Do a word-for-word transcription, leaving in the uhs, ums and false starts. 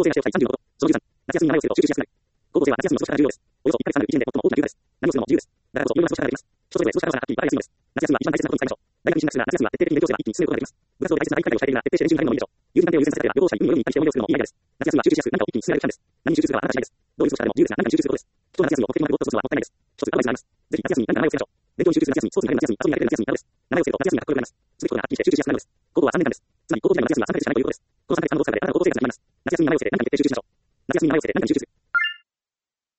校生が使用したいさんじゅうのこと。そのじゅうさん、夏休みに名前を付けると収集しやすくなる。高校生は夏休みの過ごし方が重要です。およそいっかげつかんのいちねんで最も大きな休暇です。何をするのも自由です。だからこそ有用な過ごし方ができます。一つ上で過ごし方がはっきり分かれやすいのです。夏休みは一番大切なことに使いましょう。大学に進学するなら夏休みは徹底的に勉強すれば一気に進めることができます。部活動で大切な大会をしたいというなら徹底して練習に励むのもいいでしょう。友人関係を優先させたいなら旅行者に運を読みに行ったりして思いを作るのもいいアイデアです。夏休みは集中しやすく何かを一気に進められる期間です。何に集中すればあなた次第です。どういう過ごし方でも自由ですが何かに集中することです。人は夏休みを目的まで没頭するのはもったいないです。一つアドバイスがあります。ぜひ夏休みに何か名前を付けましょう。勉強に集中する夏休み、スポーツに励む夏休み、遊びに励む夏休みなどです。名前を付けると夏休みがかっこよくなります。すべきことがはっきりして集中しやすくなるのです。高校はさんねんかんです。つまり高校時代の夏休みはさんかげつしかないということです。このさんかげつ間のどちらかであなたの高校生活で何かに集中しましょう。夏休みに名前を付けて何かに集中する。